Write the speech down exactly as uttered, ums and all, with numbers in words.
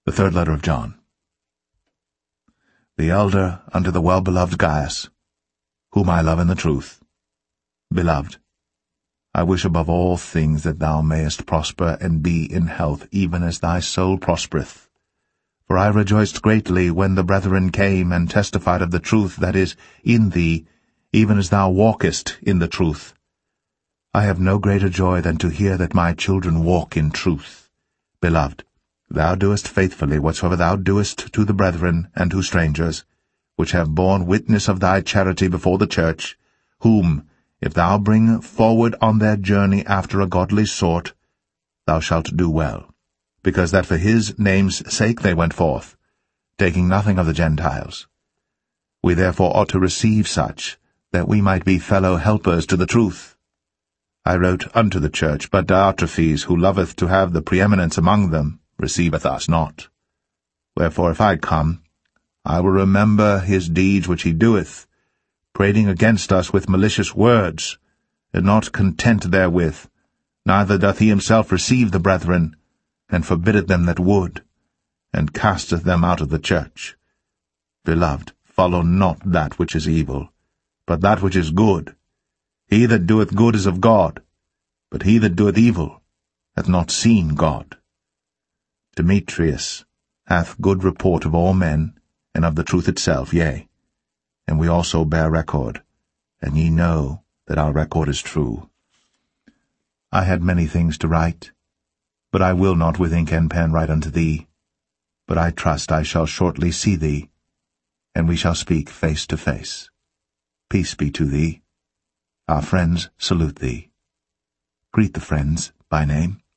The third letter of John. The elder unto the well-beloved Gaius, whom I love in the truth. Beloved, I wish above all things that thou mayest prosper and be in health, even as thy soul prospereth. For I rejoiced greatly when the brethren came and testified of the truth that is in thee, even as thou walkest in the truth. I have no greater joy than to hear that my children walk in truth. Beloved, thou doest faithfully whatsoever thou doest to the brethren and to strangers, which have borne witness of thy charity before the church, whom, if thou bring forward on their journey after a godly sort, thou shalt do well, because that for his name's sake they went forth, taking nothing of the Gentiles. We therefore ought to receive such, that we might be fellow helpers to the truth. I wrote unto the church, but Diotrephes, who loveth to have the preeminence among them, receiveth us not. Wherefore if I come, I will remember his deeds which he doeth, prating against us with malicious words, and not content therewith, neither doth he himself receive the brethren, and forbiddeth them that would, and casteth them out of the church. Beloved, follow not that which is evil, but that which is good. He that doeth good is of God, but he that doeth evil hath not seen God. Demetrius hath good report of all men, and of the truth itself, yea, and we also bear record, and ye know that our record is true. I had many things to write, but I will not with ink and pen write unto thee, but I trust I shall shortly see thee, and we shall speak face to face. Peace be to thee. Our friends salute thee. Greet the friends by name.